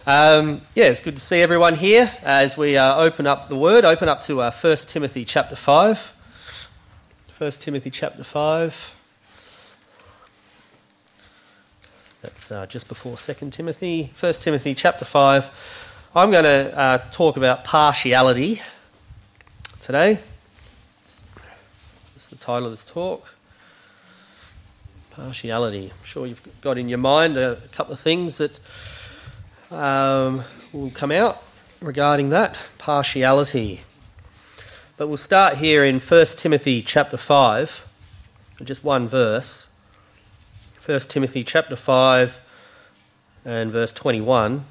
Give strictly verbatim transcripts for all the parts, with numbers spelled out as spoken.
Um, yeah, it's good to see everyone here as we uh, open up the Word. Open up to uh, First Timothy chapter five. First Timothy chapter five. That's uh, just before Second Timothy. First Timothy chapter five. I'm going to uh, talk about partiality today. That's the title of this talk. Partiality. I'm sure you've got in your mind a couple of things that Um, will come out regarding that, partiality. But we'll start here in First Timothy chapter five, just one verse. First Timothy chapter five and verse twenty-one.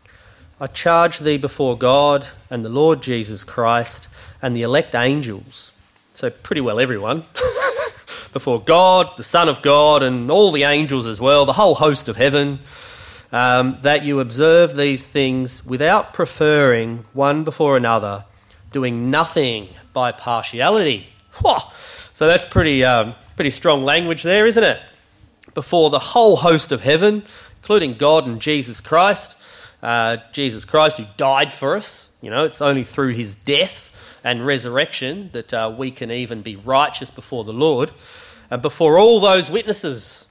I charge thee before God and the Lord Jesus Christ and the elect angels, so pretty well everyone, before God, the Son of God, and all the angels as well, the whole host of heaven, Um, that you observe these things without preferring one before another, doing nothing by partiality. Whoa. So that's pretty um, pretty strong language there, isn't it? Before the whole host of heaven, including God and Jesus Christ, uh, Jesus Christ who died for us. You know, it's only through his death and resurrection that uh, we can even be righteous before the Lord. And before all those witnesses,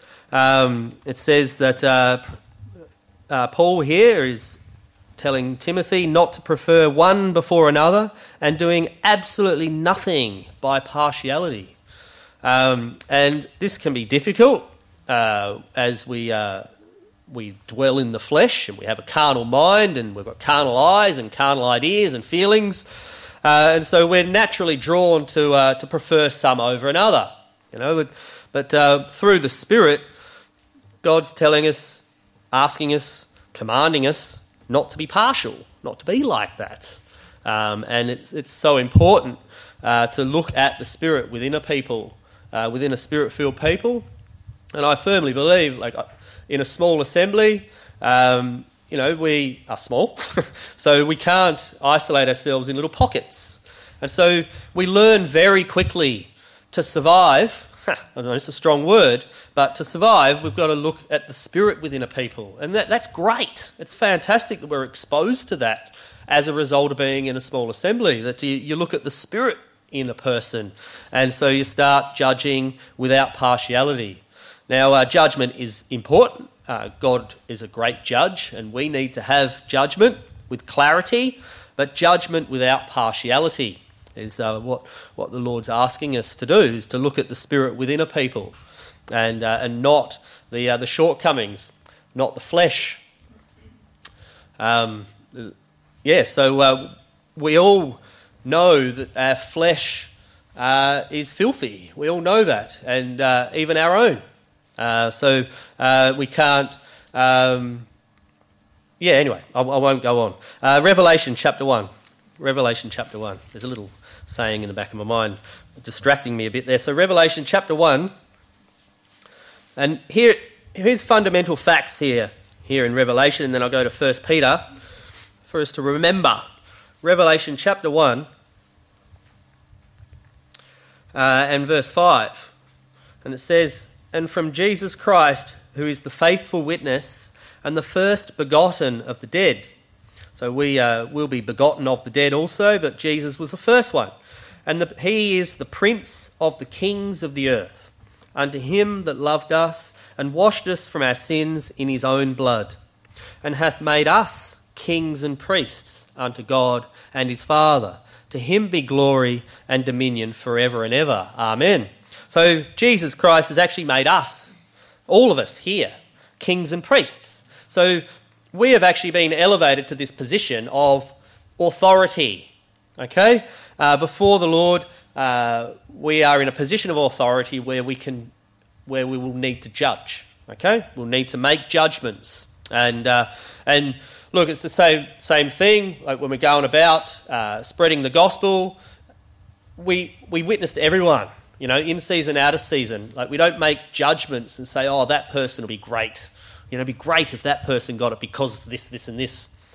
um, it says that Uh, Uh, Paul here is telling Timothy not to prefer one before another and doing absolutely nothing by partiality. Um, and this can be difficult uh, as we uh, we dwell in the flesh and we have a carnal mind and we've got carnal eyes and carnal ideas and feelings. Uh, and so we're naturally drawn to uh, to prefer some over another. You know, but, but uh, through the Spirit, God's telling us, asking us, commanding us not to be partial, not to be like that. Um, and it's it's so important uh, to look at the Spirit within a people, uh, within a Spirit-filled people. And I firmly believe, like in a small assembly, um, you know, we are small, so we can't isolate ourselves in little pockets. And so we learn very quickly to survive. I know it's a strong word, but to survive, we've got to look at the Spirit within a people. And that, that's great. It's fantastic that we're exposed to that as a result of being in a small assembly, that you, you look at the Spirit in a person, and so you start judging without partiality. Now, uh, judgment is important. Uh, God is a great judge, and we need to have judgment with clarity, but judgment without partiality is uh, what, what the Lord's asking us to do, is to look at the Spirit within a people and uh, and not the uh, the shortcomings, not the flesh. Um, yeah, so uh, we all know that our flesh uh, is filthy. We all know that, and uh, even our own. Uh, so uh, we can't... Um, yeah, anyway, I, I won't go on. Uh, Revelation chapter one. Revelation chapter one. There's a little saying in the back of my mind distracting me a bit there. So Revelation chapter one, and here here's fundamental facts here here in Revelation, and then I'll go to First Peter for us to remember. Revelation chapter one uh, and verse five, and it says, "And from Jesus Christ, who is the faithful witness and the first begotten of the dead." So we uh, will be begotten of the dead also, but Jesus was the first one. And the, he is the prince of the kings of the earth. Unto him that loved us and washed us from our sins in his own blood, and hath made us kings and priests unto God and his Father. To him be glory and dominion forever and ever. Amen. So Jesus Christ has actually made us, all of us here, kings and priests. So we have actually been elevated to this position of authority, okay? Uh, before the Lord, uh, we are in a position of authority where we can, where we will need to judge, okay? We'll need to make judgments. And uh, and look, it's the same same thing, like when we're going about uh, spreading the gospel, we we witness to everyone, you know, in season, out of season. Like we don't make judgments and say, oh, that person will be great. You know, it'd be great if that person got it because this, this and this.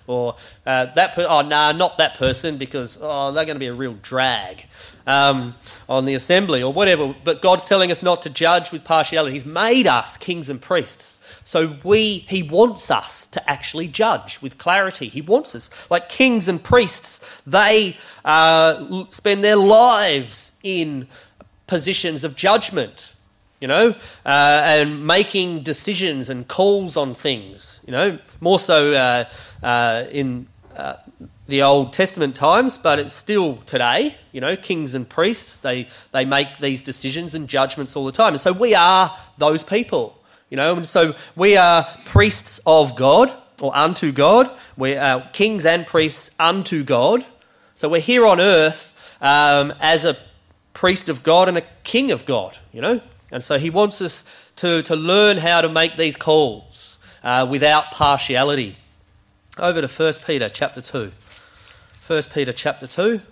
or uh, that per- oh, nah, not that person because, oh, they're going to be a real drag um, on the assembly or whatever. But God's telling us not to judge with partiality. He's made us kings and priests. So we, he wants us to actually judge with clarity. He wants us, like kings and priests, they uh, spend their lives in positions of judgment, you know, uh, and making decisions and calls on things, you know, more so uh, uh, in uh, the Old Testament times, but it's still today, you know, kings and priests, they, they make these decisions and judgments all the time. And so we are those people. You know, and so we are priests of God, or unto God. We are kings and priests unto God. So we're here on earth um, as a priest of God and a king of God, you know. And so he wants us to, to learn how to make these calls uh, without partiality. Over to First Peter chapter two. First Peter chapter two.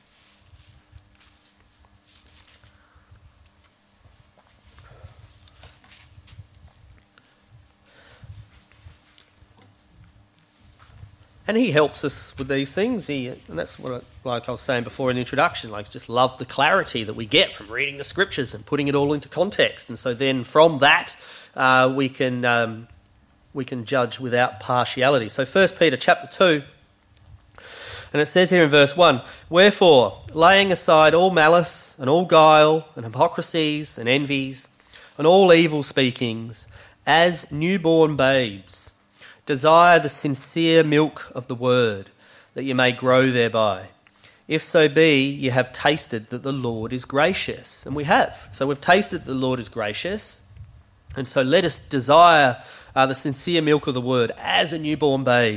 And he helps us with these things. He, and that's what, I, like I was saying before in the introduction, like just love the clarity that we get from reading the scriptures and putting it all into context. And so then from that, uh, we can um, we can judge without partiality. So First Peter chapter two, and it says here in verse one, "Wherefore, laying aside all malice and all guile and hypocrisies and envies and all evil speakings, as newborn babes, desire the sincere milk of the word, that you may grow thereby. If so be you have tasted that the Lord is gracious." And we have. So we've tasted that the Lord is gracious. And so let us desire uh, the sincere milk of the word as a newborn babe.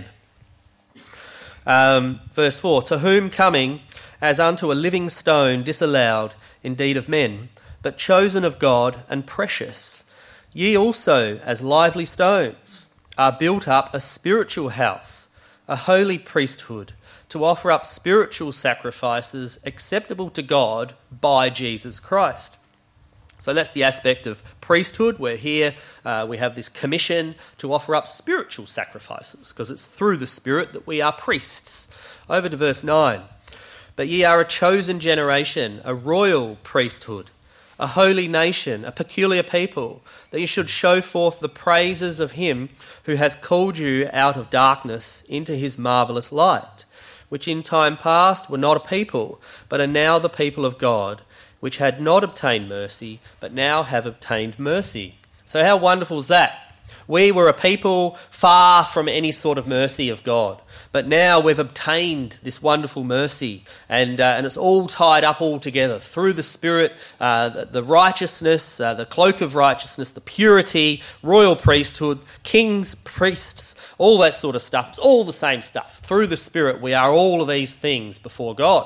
Um, verse four, "To whom coming as unto a living stone disallowed indeed of men, but chosen of God and precious, ye also as lively stones are built up a spiritual house, a holy priesthood, to offer up spiritual sacrifices acceptable to God by Jesus Christ." So that's the aspect of priesthood. We're here, uh, we have this commission to offer up spiritual sacrifices, because it's through the Spirit that we are priests. Over to verse nine. "But ye are a chosen generation, a royal priesthood, a holy nation, a peculiar people, that you should show forth the praises of him who hath called you out of darkness into his marvellous light, which in time past were not a people, but are now the people of God, which had not obtained mercy, but now have obtained mercy." So how wonderful is that? We were a people far from any sort of mercy of God, but now we've obtained this wonderful mercy, and uh, and it's all tied up all together through the Spirit, uh, the, the righteousness, uh, the cloak of righteousness, the purity, royal priesthood, kings, priests, all that sort of stuff. It's all the same stuff. Through the Spirit, we are all of these things before God,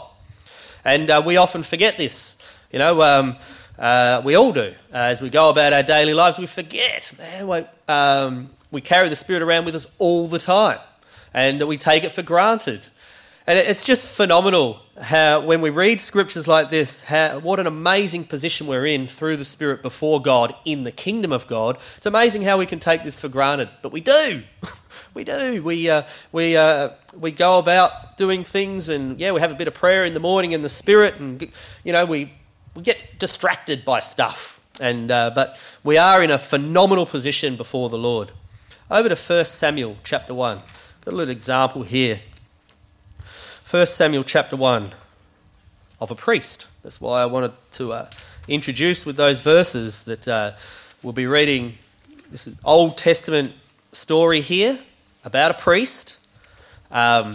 and uh, we often forget this. You know, um, uh, we all do. Uh, as we go about our daily lives, we forget. Man, we, um, we carry the Spirit around with us all the time, and we take it for granted. And it's just phenomenal how, when we read scriptures like this, how, what an amazing position we're in through the Spirit before God in the kingdom of God. It's amazing how we can take this for granted, but we do. we do. We uh, we uh, we go about doing things, and yeah, we have a bit of prayer in the morning in the Spirit, and you know we. We get distracted by stuff, and uh, but we are in a phenomenal position before the Lord. Over to First Samuel chapter one. Got a little example here. First Samuel chapter one of a priest. That's why I wanted to uh, introduce with those verses that uh, we'll be reading this Old Testament story here about a priest. Um,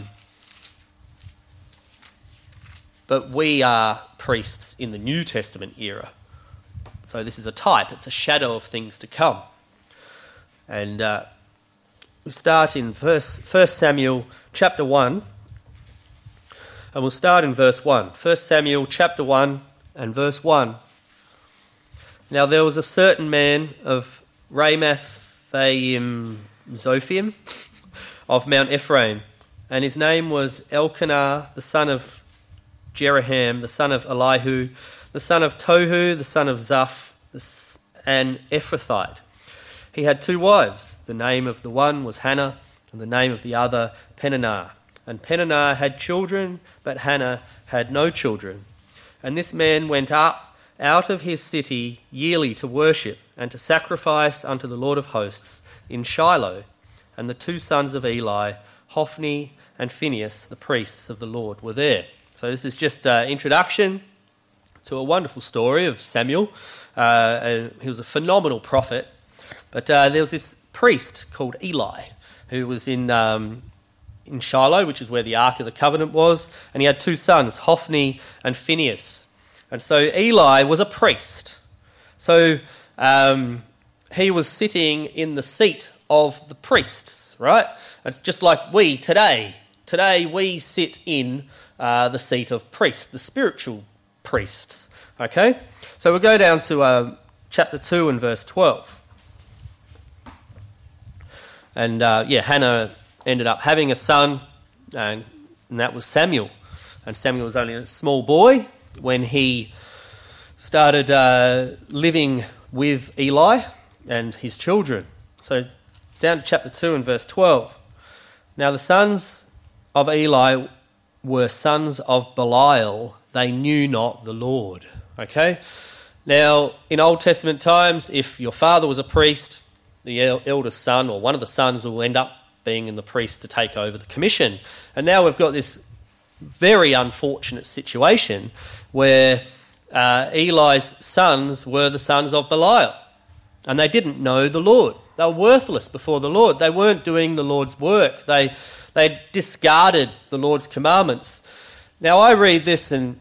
But we are priests in the New Testament era. So this is a type, it's a shadow of things to come. And uh, we start in verse, First Samuel chapter one, and we'll start in verse one. First Samuel chapter one and verse one. "Now there was a certain man of Ramathaim Zophim of Mount Ephraim, and his name was Elkanah, the son of Jeraham, the son of Elihu, the son of Tohu, the son of Zaph, an Ephrathite. He had two wives. The name of the one was Hannah, and the name of the other Peninnah. And Peninnah had children, but Hannah had no children. And this man went up out of his city yearly to worship and to sacrifice unto the Lord of hosts in Shiloh. And the two sons of Eli, Hophni and Phinehas, the priests of the Lord, were there. So this is just an introduction to a wonderful story of Samuel. Uh, and he was a phenomenal prophet. But uh, there was this priest called Eli who was in um, in Shiloh, which is where the Ark of the Covenant was, and he had two sons, Hophni and Phinehas. And so Eli was a priest. So um, he was sitting in the seat of the priests, right? It's just like we today. Today we sit in uh, the seat of priests, the spiritual priests, okay? So we'll go down to uh, chapter two and verse twelve. And uh, yeah, Hannah ended up having a son, and, and that was Samuel. And Samuel was only a small boy when he started uh, living with Eli and his children. So down to chapter two and verse twelve. Now the sons of Eli were sons of Belial. They knew not the Lord. Okay? Now, in Old Testament times, if your father was a priest, the eldest son or one of the sons will end up being in the priest to take over the commission. And now we've got this very unfortunate situation where uh, Eli's sons were the sons of Belial, and they didn't know the Lord. They were worthless before the Lord. They weren't doing the Lord's work. They they discarded the Lord's commandments. Now I read this and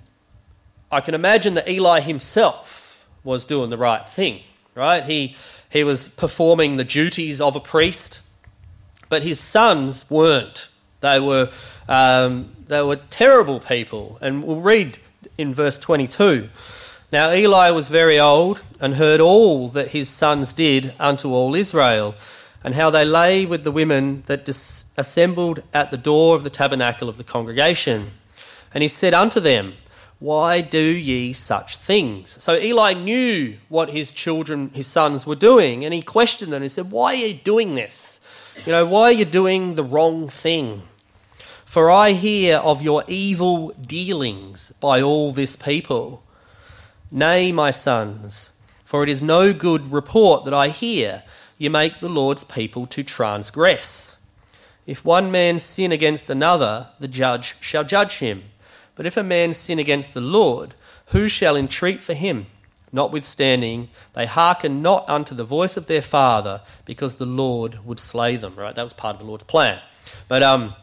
I can imagine that Eli himself was doing the right thing, right? He he was performing the duties of a priest, but his sons weren't. They were um, they were terrible people. And we'll read in verse twenty-two. Now Eli was very old and heard all that his sons did unto all Israel, and how they lay with the women that dis- assembled at the door of the tabernacle of the congregation. And he said unto them, Why do ye such things? So Eli knew what his children, his sons were doing, and he questioned them. He said, Why are you doing this? You know, why are you doing the wrong thing? For I hear of your evil dealings by all this people. Nay, my sons, for it is no good report that I hear you make the Lord's people to transgress. If one man sin against another, the judge shall judge him. But if a man sin against the Lord, who shall entreat for him? Notwithstanding, they hearken not unto the voice of their father, because the Lord would slay them. Right, that was part of the Lord's plan. But um,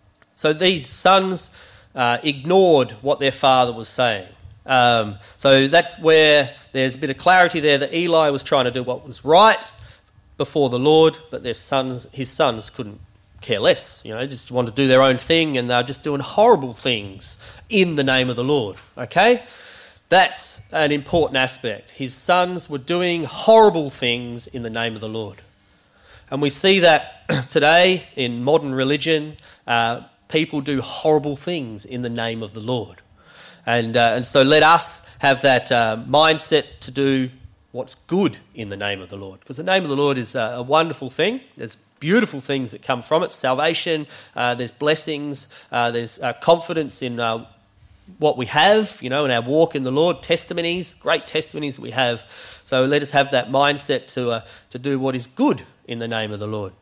so these sons uh, ignored what their father was saying. Um, so that's where there's a bit of clarity there that Eli was trying to do what was right before the Lord, but their sons, his sons, couldn't care less. You know, just want to do their own thing, and they're just doing horrible things in the name of the Lord. Okay? That's an important aspect. His sons were doing horrible things in the name of the Lord. And we see that today in modern religion. Uh, people do horrible things in the name of the Lord. And uh, and so let us have that uh, mindset to do what's good in the name of the Lord. Because the name of the Lord is a, a wonderful thing. There's beautiful things that come from it. Salvation, uh, there's blessings, uh, there's uh, confidence in uh, what we have, you know, in our walk in the Lord, testimonies, great testimonies that we have. So let us have that mindset to uh, to do what is good in the name of the Lord.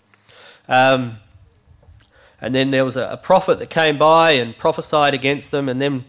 Um, and then there was a, a prophet that came by and prophesied against them, and then,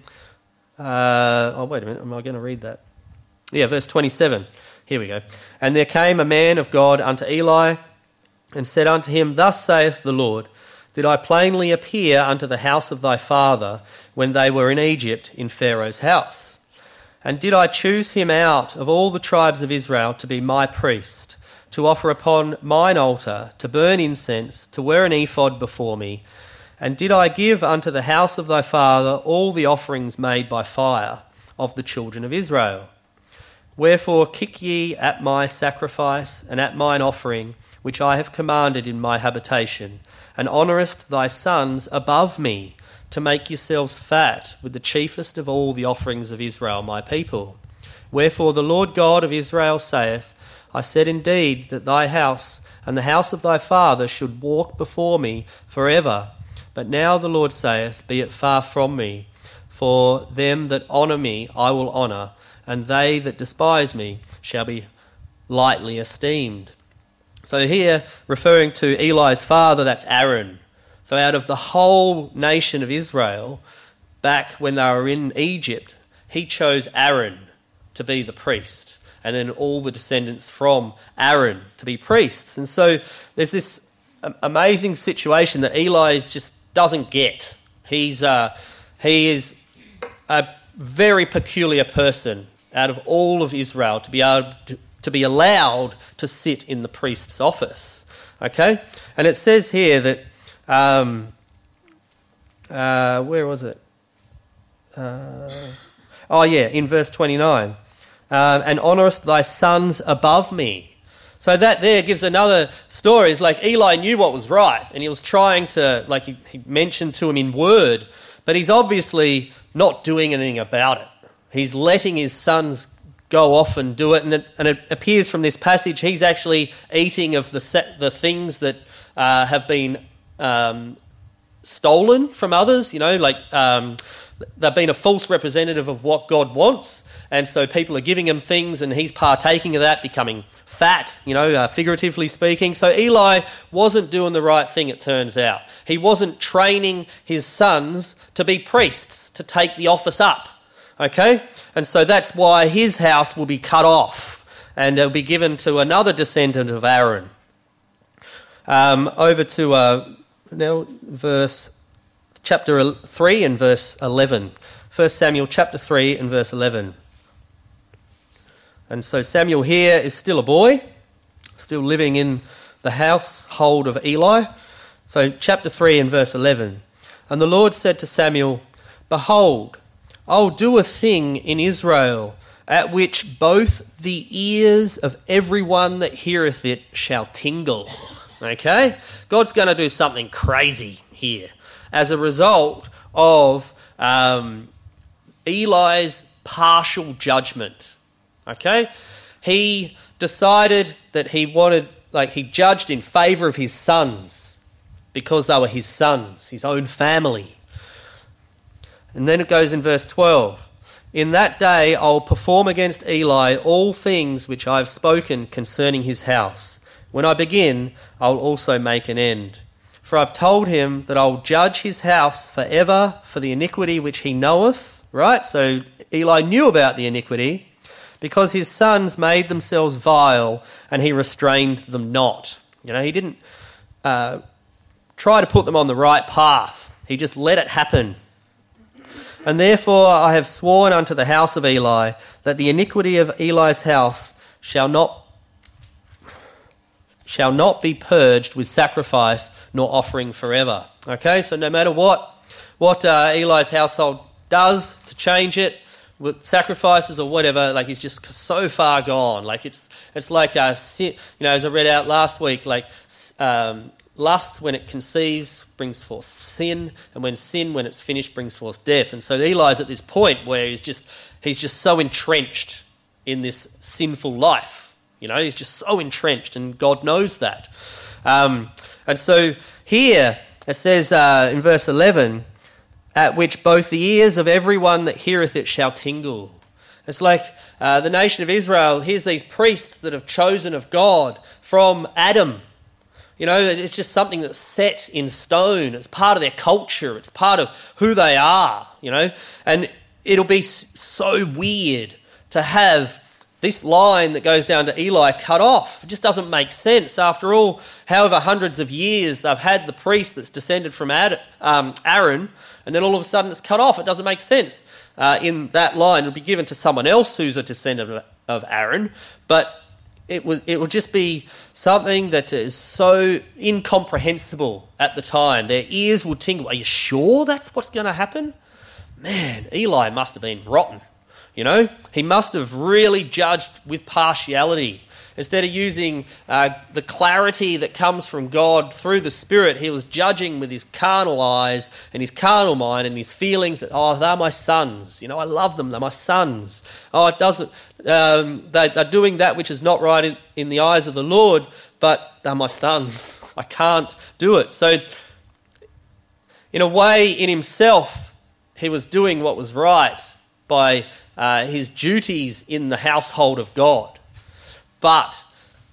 uh, oh, wait a minute, am I going to read that? Yeah, verse twenty-seven. Here we go. And there came a man of God unto Eli, and said unto him, Thus saith the Lord, Did I plainly appear unto the house of thy father when they were in Egypt in Pharaoh's house? And did I choose him out of all the tribes of Israel to be my priest, to offer upon mine altar, to burn incense, to wear an ephod before me? And did I give unto the house of thy father all the offerings made by fire of the children of Israel? Wherefore kick ye at my sacrifice and at mine offering, which I have commanded in my habitation, and honourest thy sons above me, to make yourselves fat with the chiefest of all the offerings of Israel my people. Wherefore the Lord God of Israel saith, I said indeed that thy house and the house of thy father should walk before me forever. But now the Lord saith, Be it far from me, for them that honour me I will honour, and they that despise me shall be lightly esteemed. So here, referring to Eli's father, that's Aaron. So out of the whole nation of Israel, back when they were in Egypt, he chose Aaron to be the priest, and then all the descendants from Aaron to be priests. And so there's this amazing situation that Eli just doesn't get. He's uh, he is a very peculiar person out of all of Israel to be able to, to be allowed to sit in the priest's office. Okay, and it says here that um, uh, where was it? Uh, oh yeah, in verse twenty-nine, um, and honourest thy sons above me. So that there gives another story. It's like Eli knew what was right, and he was trying to, like he, he mentioned to him in word, but he's obviously not doing anything about it. He's letting his sons go off and do it, and it, and it appears from this passage he's actually eating of the set, the things that uh, have been um, stolen from others. You know, like um, they've been a false representative of what God wants. And so people are giving him things and he's partaking of that, becoming fat, you know, uh, figuratively speaking. So Eli wasn't doing the right thing, it turns out. He wasn't training his sons to be priests, to take the office up, okay? And so that's why his house will be cut off and it'll be given to another descendant of Aaron. Um, over to uh, now verse chapter three and verse eleven. First Samuel chapter three and verse eleven. And so Samuel here is still a boy, still living in the household of Eli. So chapter three and verse eleven. And the Lord said to Samuel, Behold, I'll do a thing in Israel at which both the ears of everyone that heareth it shall tingle. Okay? God's going to do something crazy here as a result of um, Eli's partial judgment. Okay, he decided that he wanted, like he judged in favour of his sons because they were his sons, his own family. And then it goes in verse twelve. In that day I'll perform against Eli all things which I have spoken concerning his house. When I begin, I'll also make an end. For I've told him that I'll judge his house forever for the iniquity which he knoweth. Right, so Eli knew about the iniquity, because his sons made themselves vile and he restrained them not. You know, he didn't uh, try to put them on the right path. He just let it happen. And therefore I have sworn unto the house of Eli that the iniquity of Eli's house shall not shall not be purged with sacrifice nor offering forever. Okay, so no matter what, what uh, Eli's household does to change it, with sacrifices or whatever, like he's just so far gone. Like it's it's like uh, sin, you know, as I read out last week, like um, lust when it conceives brings forth sin, and when sin, when it's finished, brings forth death. And so Eli's at this point where he's just he's just so entrenched in this sinful life. You know, he's just so entrenched, and God knows that. Um, and so here it says uh, in verse eleven, at which both the ears of everyone that heareth it shall tingle. It's like uh, the nation of Israel, here's these priests that have chosen of God from Adam. You know, it's just something that's set in stone. It's part of their culture. It's part of who they are, you know. And it'll be so weird to have this line that goes down to Eli cut off. It just doesn't make sense. After all, however hundreds of years they've had the priest that's descended from Ad, um, Aaron, and then all of a sudden it's cut off. It doesn't make sense. Uh, in that line, it would be given to someone else who's a descendant of, of Aaron, but it would it would just be something that is so incomprehensible at the time. Their ears would tingle. Are you sure that's what's going to happen? Man, Eli must have been rotten. You know, he must have really judged with partiality. Instead of using uh, the clarity that comes from God through the Spirit, he was judging with his carnal eyes and his carnal mind and his feelings that, oh, they're my sons. You know, I love them. They're my sons. Oh, it doesn't. Um, they, they're doing that which is not right in, in the eyes of the Lord, but they're my sons. I can't do it. So in a way, in himself, he was doing what was right by uh, his duties in the household of God. But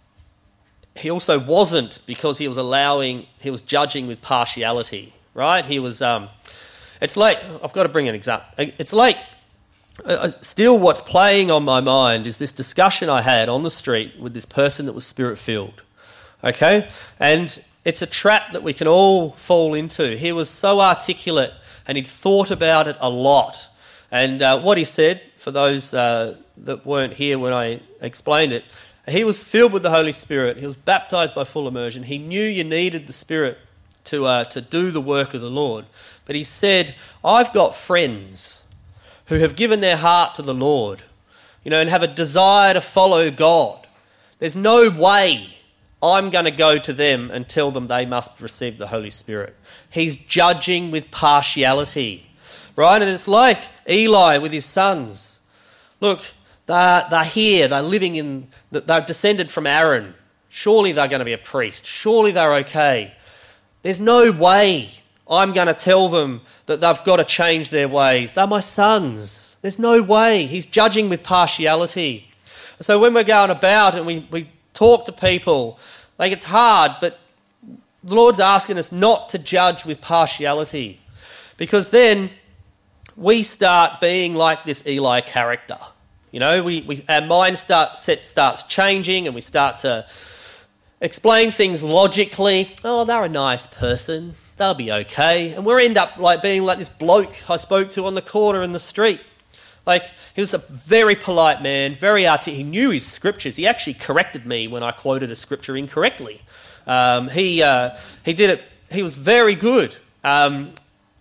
he also wasn't, because he was allowing, he was judging with partiality, right? He was, um, it's like, I've got to bring an example. It's like, uh, still what's playing on my mind is this discussion I had on the street with this person that was spirit-filled, okay? And it's a trap that we can all fall into. He was so articulate and he'd thought about it a lot. And uh, what he said, for those uh, that weren't here when I explained it, he was filled with the Holy Spirit. He was baptised by full immersion. He knew you needed the Spirit to uh, to do the work of the Lord. But he said, I've got friends who have given their heart to the Lord, you know, and have a desire to follow God. There's no way I'm going to go to them and tell them they must receive the Holy Spirit. He's judging with partiality, right? And it's like Eli with his sons. Look, they're, they're here, they're living in, they're descended from Aaron. Surely they're going to be a priest. Surely they're okay. There's no way I'm going to tell them that they've got to change their ways. They're my sons. There's no way. He's judging with partiality. So when we're going about and we, we talk to people, like, it's hard, but the Lord's asking us not to judge with partiality, because then we start being like this Eli character. You know, we, we our mind start set starts changing, and we start to explain things logically. Oh, they're a nice person, they'll be okay, and we end up like being like this bloke I spoke to on the corner in the street. Like, he was a very polite man, very articulate. He knew his scriptures. He actually corrected me when I quoted a scripture incorrectly. Um, he uh, he did it. He was very good, um,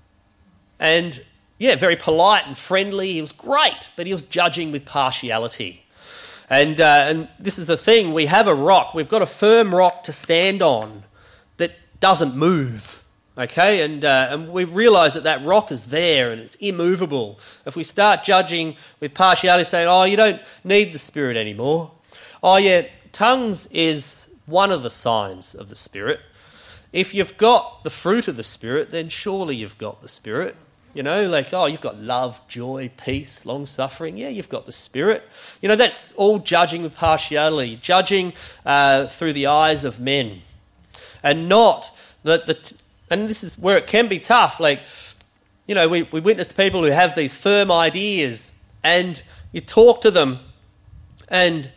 and yeah, very polite and friendly. He was great, but he was judging with partiality. And uh, and this is the thing: we have a rock. We've got a firm rock to stand on that doesn't move. Okay, and uh, and we realise that that rock is there and it's immovable. If we start judging with partiality, saying, oh, you don't need the Spirit anymore. Oh, yeah, tongues is one of the signs of the Spirit. If you've got the fruit of the Spirit, then surely you've got the Spirit. You know, like, oh, you've got love, joy, peace, long-suffering. Yeah, you've got the Spirit. You know, that's all judging with partiality, judging uh, through the eyes of men. And not that the... T- And this is where it can be tough. Like, you know, we, we witness people who have these firm ideas, and you talk to them and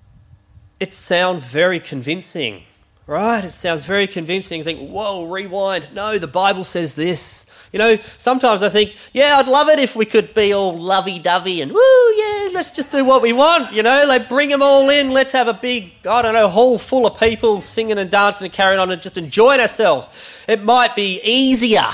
it sounds very convincing, right? It sounds very convincing. You think, whoa, rewind. No, the Bible says this. You know, sometimes I think, yeah, I'd love it if we could be all lovey-dovey and, woo, yeah, let's just do what we want, you know, like bring them all in. Let's have a big, I don't know, hall full of people singing and dancing and carrying on and just enjoying ourselves. It might be easier,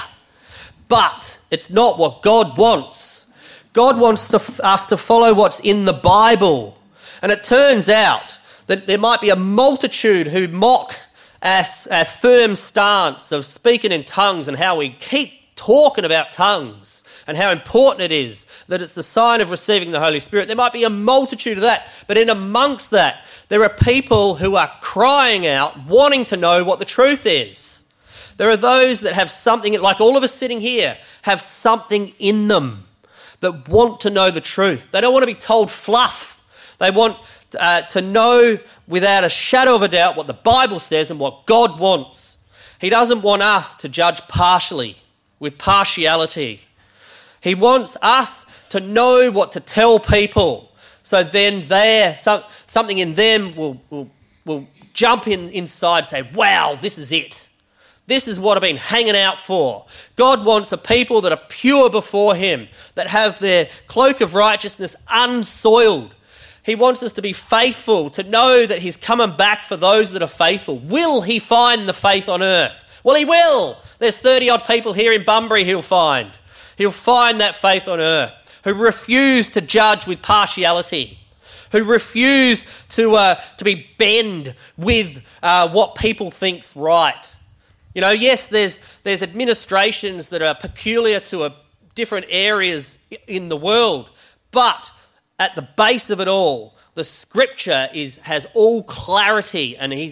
but it's not what God wants. God wants to, us to follow what's in the Bible. And it turns out that there might be a multitude who mock our, our firm stance of speaking in tongues and how we keep talking about tongues and how important it is that it's the sign of receiving the Holy Spirit. There might be a multitude of that, but in amongst that, there are people who are crying out, wanting to know what the truth is. There are those that have something, like all of us sitting here, have something in them that want to know the truth. They don't want to be told fluff. They want uh, to know without a shadow of a doubt what the Bible says and what God wants. He doesn't want us to judge partially, with partiality. He wants us to know what to tell people, so then there, some, something in them will, will, will jump in inside and say, wow, this is it. This is what I've been hanging out for. God wants a people that are pure before him, that have their cloak of righteousness unsoiled. He wants us to be faithful, to know that he's coming back for those that are faithful. Will he find the faith on earth? Well, he will. There's thirty-odd people here in Bunbury he'll find. He'll find that faith on earth, who refuse to judge with partiality, who refuse to uh, to be bend with uh, what people think's right. You know, yes, there's there's administrations that are peculiar to a, different areas in the world, but at the base of it all, the Scripture is has all clarity, and he's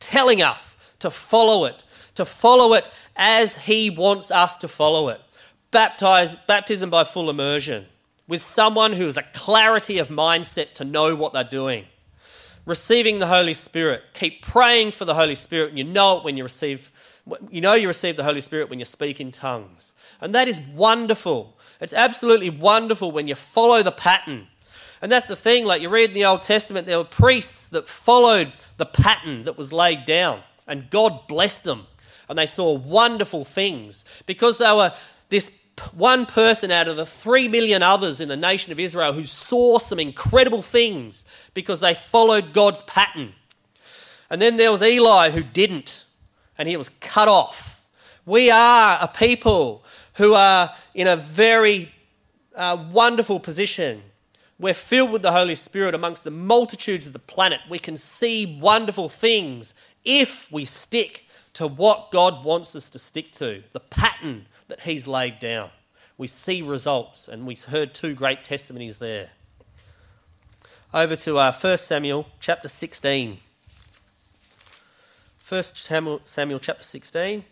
telling us to follow it, to follow it as he wants us to follow it. Baptize, baptism by full immersion, with someone who has a clarity of mindset to know what they're doing. Receiving the Holy Spirit. Keep praying for the Holy Spirit, and you know it when you receive, you know you receive the Holy Spirit when you speak in tongues. And that is wonderful. It's absolutely wonderful when you follow the pattern. And that's the thing, like you read in the Old Testament, there were priests that followed the pattern that was laid down, and God blessed them, and they saw wonderful things because they were this one person out of the three million others in the nation of Israel who saw some incredible things because they followed God's pattern. And then there was Eli who didn't, and he was cut off. We are a people who are in a very uh, wonderful position. We're filled with the Holy Spirit amongst the multitudes of the planet. We can see wonderful things if we stick to what God wants us to stick to, the pattern that he's laid down. We see results, and we heard two great testimonies there. Over to uh, First Samuel chapter sixteen. First Samuel, Samuel chapter sixteen.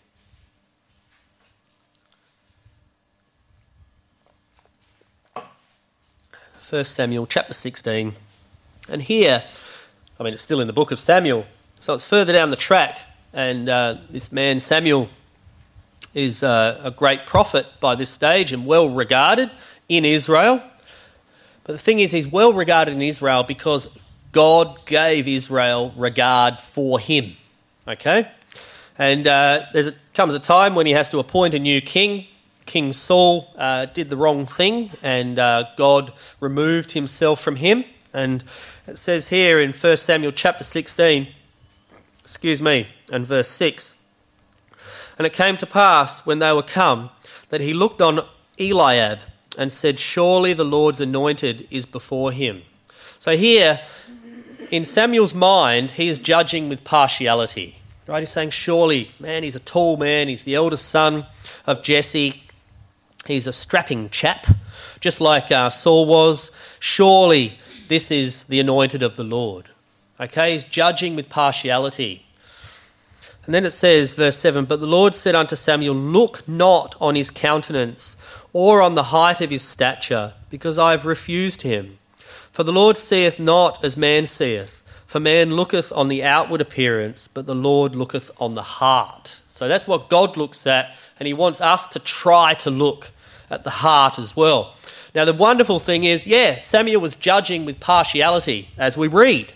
First Samuel chapter sixteen. And here, I mean, it's still in the book of Samuel, so it's further down the track, and uh, this man Samuel is uh, a great prophet by this stage and well regarded in Israel. But the thing is, he's well regarded in Israel because God gave Israel regard for him. Okay? And uh, there comes a time when he has to appoint a new king. King Saul uh, did the wrong thing, and uh, God removed himself from him. And it says here in First Samuel chapter sixteen, excuse me, and verse six, "And it came to pass when they were come that he looked on Eliab and said, Surely the Lord's anointed is before him." So here, in Samuel's mind, he is judging with partiality. Right? He's saying, surely, man, he's a tall man. He's the eldest son of Jesse. He's a strapping chap, just like uh, Saul was. Surely this is the anointed of the Lord. Okay, he's judging with partiality. And then it says, verse seven, "But the Lord said unto Samuel, Look not on his countenance, or on the height of his stature, because I have refused him. For the Lord seeth not as man seeth, for man looketh on the outward appearance, but the Lord looketh on the heart." So that's what God looks at, and he wants us to try to look at the heart as well. Now the wonderful thing is, yeah, Samuel was judging with partiality, as we read.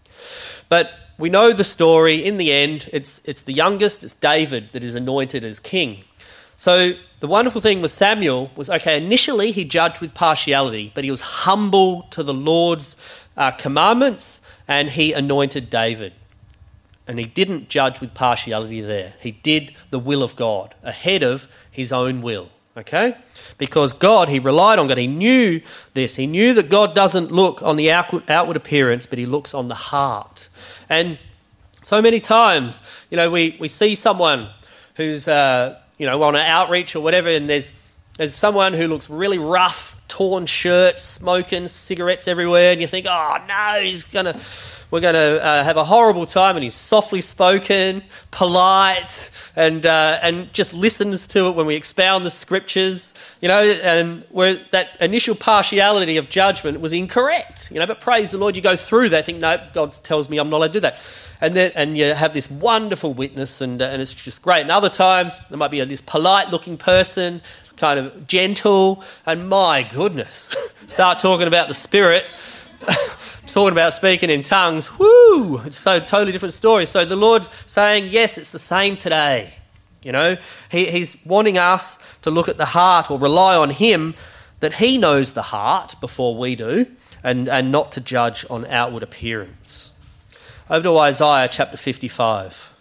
But we know the story. In the end, it's it's the youngest, it's David, that is anointed as king. So the wonderful thing with Samuel was, okay, initially he judged with partiality, but he was humble to the Lord's uh, commandments, and he anointed David. And he didn't judge with partiality there. He did the will of God ahead of his own will, okay? Because God, he relied on God. He knew this. He knew that God doesn't look on the outward, outward appearance, but he looks on the heart. And so many times, you know, we, we see someone who's, uh, you know, on an outreach or whatever, and there's there's someone who looks really rough, torn shirts, smoking, cigarettes everywhere, and you think, oh, no, he's going to... We're going to uh, have a horrible time, and he's softly spoken, polite, and uh, and just listens to it when we expound the scriptures, you know, and where that initial partiality of judgment was incorrect, you know, but praise the Lord, you go through that, think, no, God tells me I'm not allowed to do that. And then, and you have this wonderful witness, and, uh, and it's just great. And other times, there might be a, this polite-looking person, kind of gentle, and my goodness, start talking about the Spirit, talking about speaking in tongues, whoo, it's so totally different story. So the Lord's saying, yes, it's the same today. You know, he, he's wanting us to look at the heart or rely on him, that he knows the heart before we do, and, and not to judge on outward appearance. Over to Isaiah chapter fifty-five.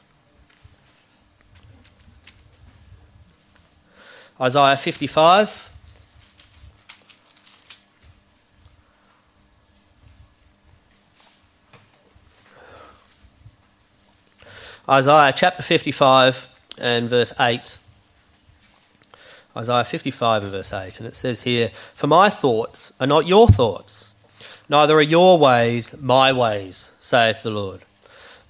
Isaiah fifty-five. Isaiah chapter fifty-five and verse eight. Isaiah fifty-five and verse eight. And it says here, "For my thoughts are not your thoughts, neither are your ways my ways, saith the Lord.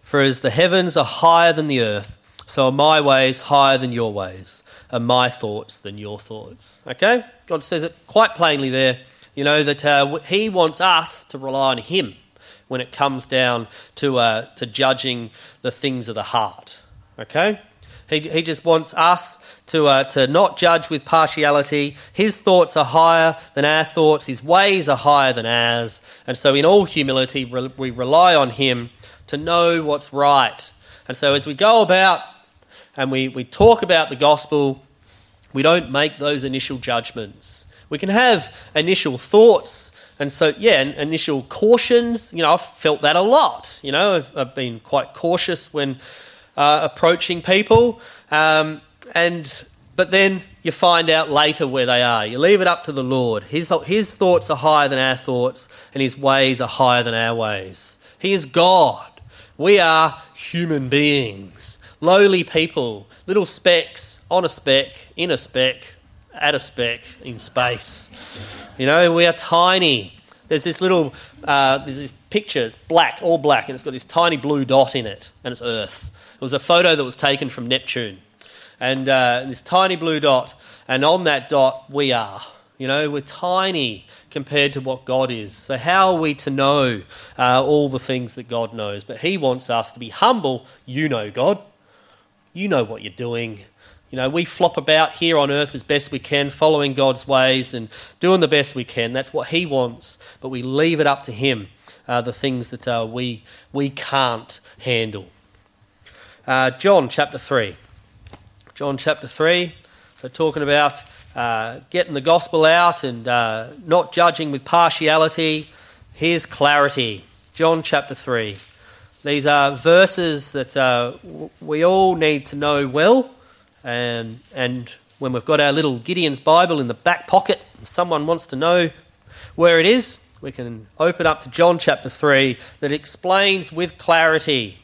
For as the heavens are higher than the earth, so are my ways higher than your ways, and my thoughts than your thoughts. Okay? God says it quite plainly there, you know, that uh, he wants us to rely on him when it comes down to uh, to judging the things of the heart. Okay? He he just wants us to uh, to not judge with partiality. His thoughts are higher than our thoughts. His ways are higher than ours. And so in all humility, re- we rely on him to know what's right. And so as we go about and we, we talk about the gospel, we don't make those initial judgments. We can have initial thoughts and so, yeah, initial cautions. You know, I've felt that a lot. You know, I've, I've been quite cautious when uh, approaching people. Um, and but then you find out later where they are. You leave it up to the Lord. His, his thoughts are higher than our thoughts and his ways are higher than our ways. He is God. We are human beings, lowly people, little specks on a speck, in a speck, at a speck, in space. You know, we are tiny. There's this little, uh, there's this picture, it's black, all black, and it's got this tiny blue dot in it, and it's Earth. It was a photo that was taken from Neptune. And uh, this tiny blue dot, and on that dot we are. You know, we're tiny compared to what God is. So how are we to know uh, all the things that God knows? But he wants us to be humble. You know God. You know what you're doing. You know, we flop about here on earth as best we can, following God's ways and doing the best we can. That's what he wants. But we leave it up to him, uh, the things that uh, we, we can't handle. Uh, John chapter three. John chapter three. So talking about Uh, getting the gospel out and uh, not judging with partiality. Here's clarity. John chapter three. These are verses that uh, w- we all need to know well. And, and when we've got our little Gideon's Bible in the back pocket, and someone wants to know where it is, we can open up to John chapter three that explains with clarity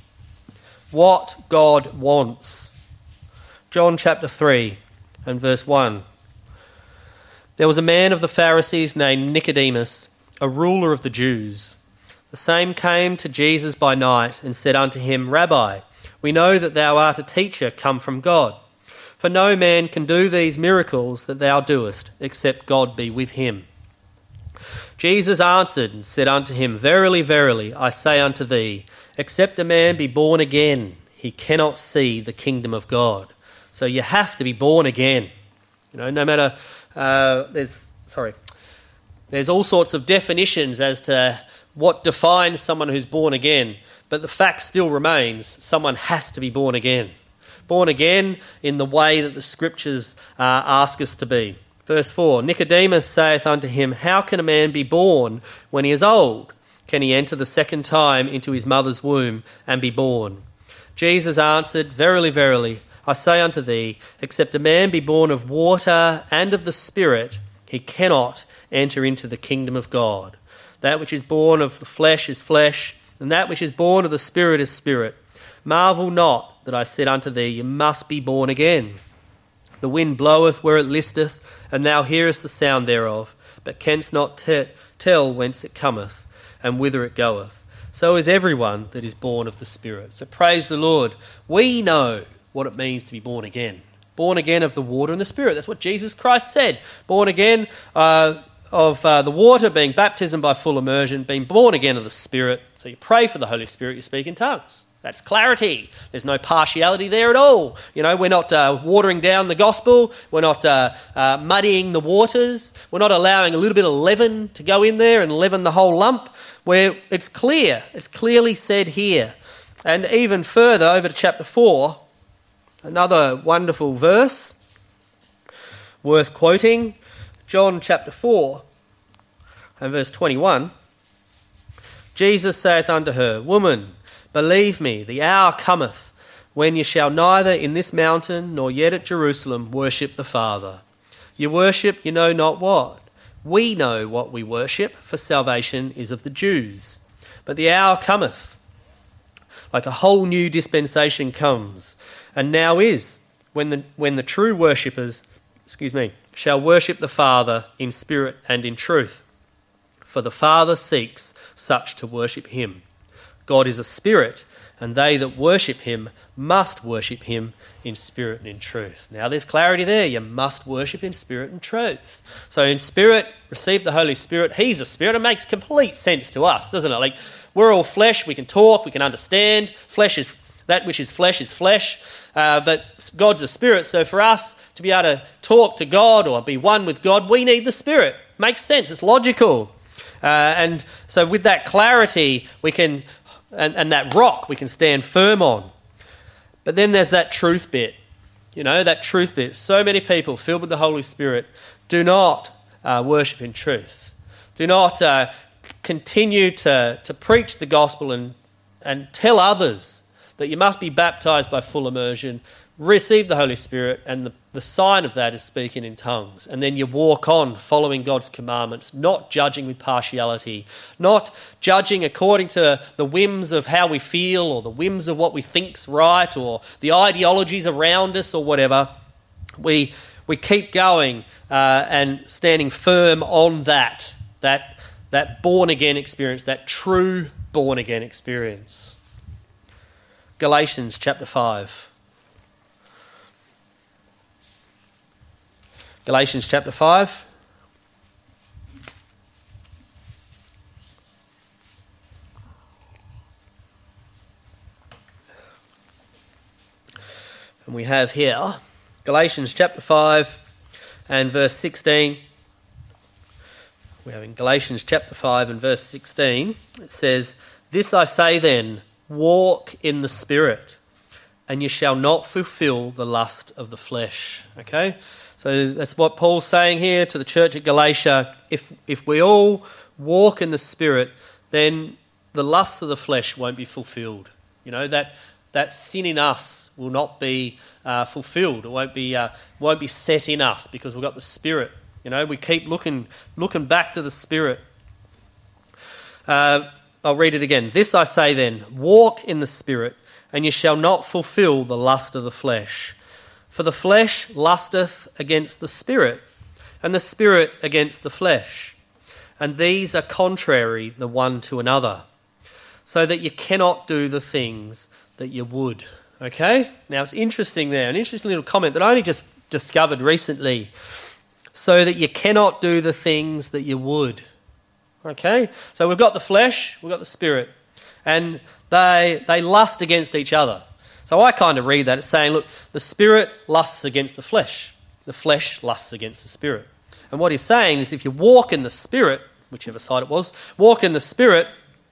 what God wants. John chapter three and verse one. There was a man of the Pharisees named Nicodemus, a ruler of the Jews. The same came to Jesus by night and said unto him, Rabbi, we know that thou art a teacher come from God. For no man can do these miracles that thou doest, except God be with him. Jesus answered and said unto him, Verily, verily, I say unto thee, except a man be born again, he cannot see the kingdom of God. So you have to be born again. You know, no matter... Uh, there's sorry. There's all sorts of definitions as to what defines someone who's born again, but the fact still remains: someone has to be born again. Born again in the way that the Scriptures uh, ask us to be. Verse four: Nicodemus saith unto him, How can a man be born when he is old? Can he enter the second time into his mother's womb and be born? Jesus answered, Verily, verily, I say unto thee, except a man be born of water and of the Spirit, he cannot enter into the kingdom of God. That which is born of the flesh is flesh, and that which is born of the Spirit is spirit. Marvel not that I said unto thee, you must be born again. The wind bloweth where it listeth, and thou hearest the sound thereof, but canst not te- tell whence it cometh, and whither it goeth. So is everyone that is born of the Spirit. So praise the Lord. We know what it means to be born again. Born again of the water and the Spirit. That's what Jesus Christ said. Born again uh, of uh, the water, being baptism by full immersion, being born again of the Spirit. So you pray for the Holy Spirit, you speak in tongues. That's clarity. There's no partiality there at all. You know, we're not uh, watering down the gospel. We're not uh, uh, muddying the waters. We're not allowing a little bit of leaven to go in there and leaven the whole lump. Where it's clear. It's clearly said here. And even further, over to chapter four, another wonderful verse worth quoting, John chapter four and verse twenty-one. Jesus saith unto her, Woman, believe me, the hour cometh when ye shall neither in this mountain nor yet at Jerusalem worship the Father. You worship you know not what. We know what we worship, for salvation is of the Jews. But the hour cometh, like a whole new dispensation comes, and now is, when the when the true worshippers, excuse me, shall worship the Father in spirit and in truth. For the Father seeks such to worship him. God is a spirit, and they that worship him must worship him in spirit and in truth. Now there's clarity there. You must worship in spirit and truth. So in spirit, receive the Holy Spirit. He's a spirit. It makes complete sense to us, doesn't it? Like, we're all flesh. We can talk. We can understand. Flesh is, that which is flesh is flesh. Uh, but God's a spirit. So for us to be able to talk to God or be one with God, we need the Spirit. Makes sense. It's logical. Uh, and so with that clarity, we can, and, and that rock we can stand firm on. But then there's that truth bit, you know, that truth bit. So many people filled with the Holy Spirit do not uh, worship in truth, do not uh, continue to, to preach the gospel and, and tell others that you must be baptized by full immersion, receive the Holy Spirit, and the, the sign of that is speaking in tongues. And then you walk on following God's commandments, not judging with partiality, not judging according to the whims of how we feel or the whims of what we think's right or the ideologies around us or whatever. We we keep going uh, and standing firm on that, that, that born-again experience, that true born-again experience. Galatians chapter five. Galatians chapter five. And we have here Galatians chapter five and verse sixteen. We have in Galatians chapter five and verse sixteen, it says, "This I say then, walk in the Spirit, and you shall not fulfill the lust of the flesh." Okay? So that's what Paul's saying here to the church at Galatia. If if we all walk in the Spirit, then the lust of the flesh won't be fulfilled. You know, that that sin in us will not be uh, fulfilled. It won't be uh, won't be set in us because we've got the Spirit. You know, we keep looking looking back to the Spirit. Uh, I'll read it again. "This I say then, walk in the Spirit, and you shall not fulfill the lust of the flesh. For the flesh lusteth against the Spirit, and the Spirit against the flesh. And these are contrary the one to another, so that you cannot do the things that you would." Okay? Now it's interesting there, an interesting little comment that I only just discovered recently. So that you cannot do the things that you would. Okay? So we've got the flesh, we've got the Spirit, and they they lust against each other. So I kind of read that it's saying, look, the Spirit lusts against the flesh. The flesh lusts against the Spirit. And what he's saying is if you walk in the Spirit, whichever side it was, walk in the Spirit,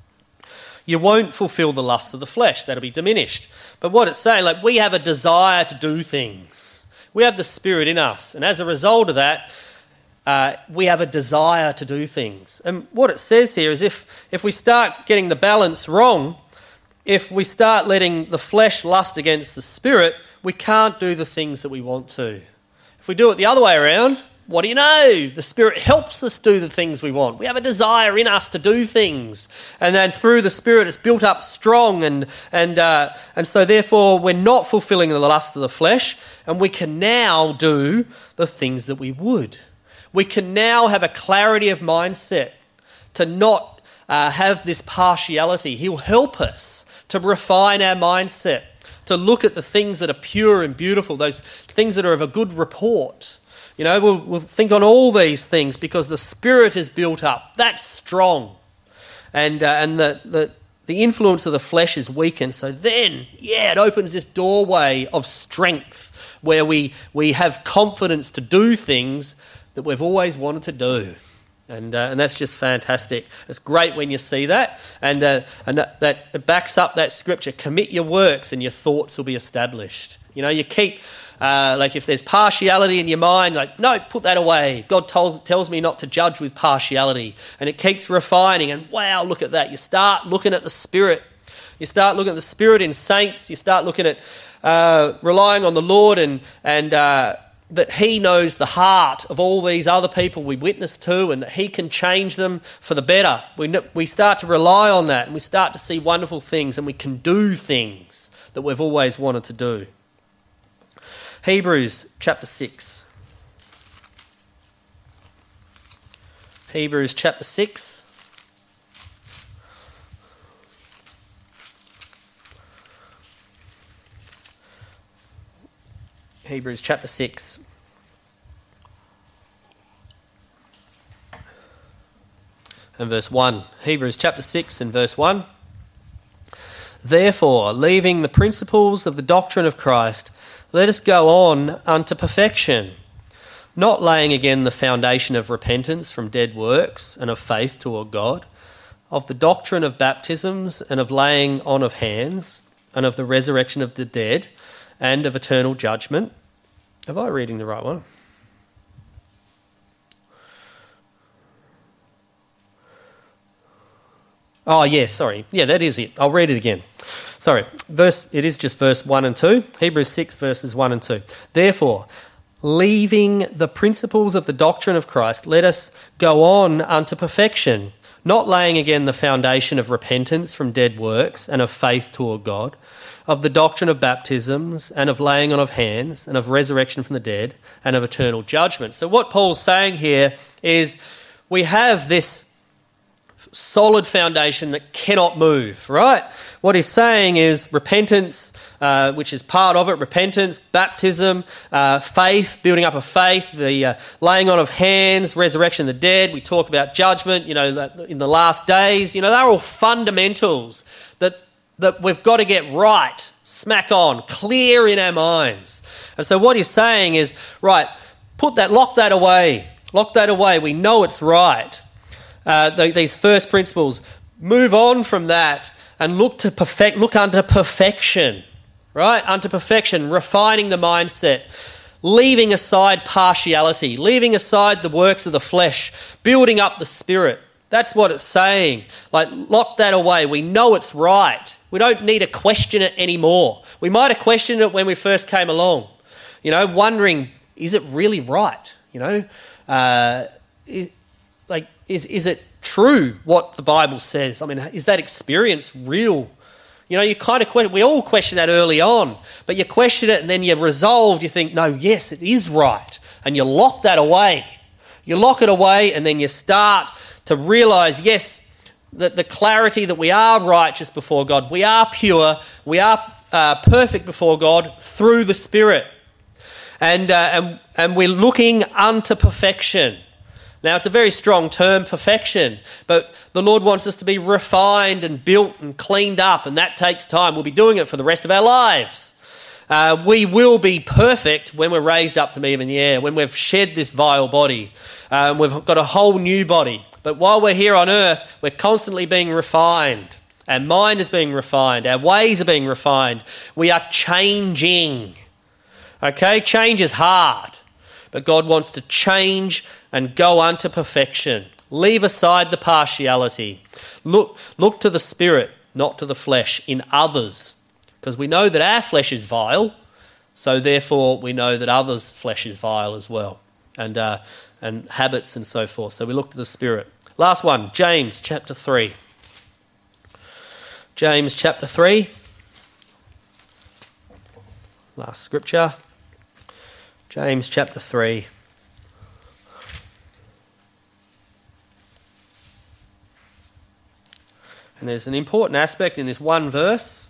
you won't fulfill the lust of the flesh. That'll be diminished. But what it's saying, like, we have a desire to do things. We have the Spirit in us. And as a result of that, uh, we have a desire to do things. And what it says here is if, if we start getting the balance wrong, if we start letting the flesh lust against the Spirit, we can't do the things that we want to. If we do it the other way around, what do you know? The Spirit helps us do the things we want. We have a desire in us to do things. And then through the Spirit, it's built up strong. And and uh, and so therefore, we're not fulfilling the lust of the flesh. And we can now do the things that we would. We can now have a clarity of mindset to not uh, have this partiality. He'll help us to refine our mindset, to look at the things that are pure and beautiful, those things that are of a good report. You know, we'll, we'll think on all these things because the Spirit is built up. That's strong. And uh, and the, the, the influence of the flesh is weakened. So then, yeah, it opens this doorway of strength where we, we have confidence to do things that we've always wanted to do. And uh, and that's just fantastic. It's great when you see that, and uh, and that, that it backs up that scripture. Commit your works, and your thoughts will be established. You know, you keep uh, like if there's partiality in your mind, like no, put that away. God tells tells me not to judge with partiality, and it keeps refining. And wow, look at that! You start looking at the Spirit. You start looking at the Spirit in saints. You start looking at uh, relying on the Lord and and. Uh, that he knows the heart of all these other people we witness to and that he can change them for the better. We we start to rely on that and we start to see wonderful things and we can do things that we've always wanted to do. Hebrews chapter six. Hebrews chapter six. Hebrews chapter six. And verse one. Hebrews chapter six and verse one. Therefore, leaving the principles of the doctrine of Christ, let us go on unto perfection, not laying again the foundation of repentance from dead works and of faith toward God, of the doctrine of baptisms and of laying on of hands, and of the resurrection of the dead, and of eternal judgment. Am I reading the right one? Oh, yeah, sorry. Yeah, that is it. I'll read it again. Sorry. Verse. It is just verse one and two. Hebrews six, verses one and two. Therefore, leaving the principles of the doctrine of Christ, let us go on unto perfection, not laying again the foundation of repentance from dead works and of faith toward God, of the doctrine of baptisms and of laying on of hands and of resurrection from the dead and of eternal judgment. So what Paul's saying here is we have this solid foundation that cannot move, right? What he's saying is repentance, uh, which is part of it, repentance, baptism, uh, faith, building up of faith, the uh, laying on of hands, resurrection of the dead. We talk about judgment, you know, in the last days. You know, they're all fundamentals that that we've got to get right, smack on, clear in our minds. And so what he's saying is, right, put that, lock that away, lock that away. We know it's right. Uh, the, these first principles, move on from that and look to perfect, look unto perfection, right? Unto perfection, refining the mindset, leaving aside partiality, leaving aside the works of the flesh, building up the spirit. That's what it's saying. Like, lock that away. We know it's right. We don't need to question it anymore. We might have questioned it when we first came along, you know, wondering, is it really right? You know, uh, is, like, is is it true what the Bible says? I mean, is that experience real? You know, you kind of question, we all question that early on, but you question it and then you're resolved, you think, no, yes, it is right. And you lock that away. You lock it away and then you start to realise, yes, that the clarity that we are righteous before God, we are pure, we are uh, perfect before God through the Spirit. And, uh, and, and we're looking unto perfection. Now, it's a very strong term, perfection, but the Lord wants us to be refined and built and cleaned up, and that takes time. We'll be doing it for the rest of our lives. Uh, we will be perfect when we're raised up to meet Him in the air, when we've shed this vile body. Uh, we've got a whole new body. But while we're here on earth, we're constantly being refined. Our mind is being refined. Our ways are being refined. We are changing. Okay? Change is hard, but God wants to change and go unto perfection. Leave aside the partiality. Look, look to the Spirit, not to the flesh, in others. Because we know that our flesh is vile, so therefore we know that others' flesh is vile as well, and uh, and habits and so forth. So we look to the Spirit. Last one, James chapter three. James chapter three. Last scripture. James chapter three. And there's an important aspect in this one verse.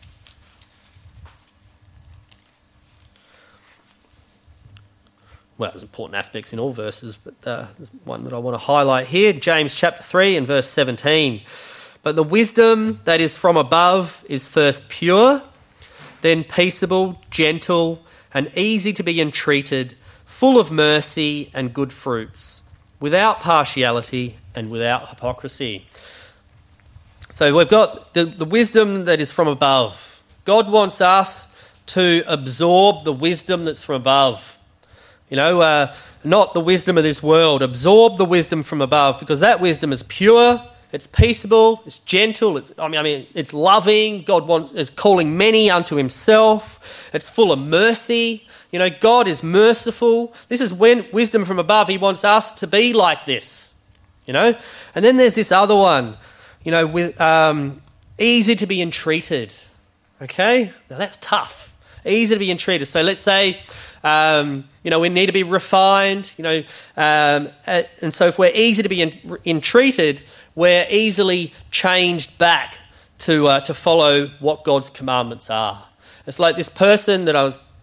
Well, there's important aspects in all verses, but uh, there's one that I want to highlight here. James chapter three and verse seventeen. But the wisdom that is from above is first pure, then peaceable, gentle, and easy to be entreated, full of mercy and good fruits, without partiality and without hypocrisy. So we've got the, the wisdom that is from above. God wants us to absorb the wisdom that's from above. You know, uh, not the wisdom of this world. Absorb the wisdom from above, because that wisdom is pure, it's peaceable, it's gentle, it's, I mean, I mean, it's loving. God wants, is calling many unto Himself. It's full of mercy. You know, God is merciful. This is when wisdom from above. He wants us to be like this, you know. And then there's this other one, you know, with um, easy to be entreated. Okay? Now that's tough. Easy to be entreated. So let's say, um, you know, we need to be refined, you know, um, and so if we're easy to be in, entreated, we're easily changed back to uh, to follow what God's commandments are. It's like this person that I was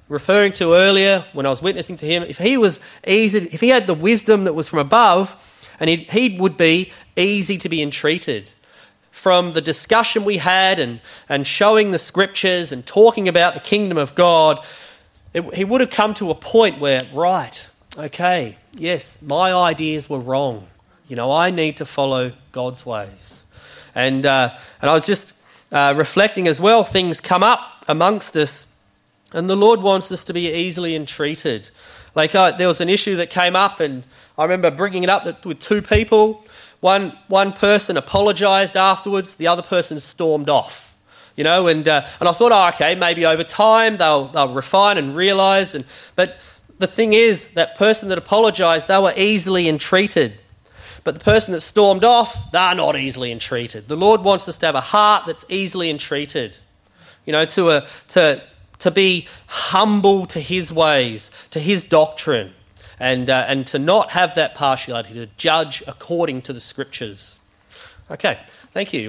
referring to earlier when I was witnessing to him, if he was easy, if he had the wisdom that was from above, and he, he would be easy to be entreated. From the discussion we had and, and showing the scriptures and talking about the kingdom of God, it, he would have come to a point where, right, okay, yes, my ideas were wrong. You know, I need to follow God's ways. And uh, and I was just uh, reflecting as well, things come up amongst us, and the Lord wants us to be easily entreated. Like uh, there was an issue that came up, and I remember bringing it up with two people. One one person apologised afterwards, the other person stormed off. You know, and uh, and I thought, oh, okay, maybe over time they'll they'll refine and realise. And but the thing is, that person that apologised, they were easily entreated. But the person that stormed off, they're not easily entreated. The Lord wants us to have a heart that's easily entreated. You know, to a, to to be humble to his ways, to his doctrine, and uh, and to not have that partiality, to judge according to the scriptures. Okay, thank you.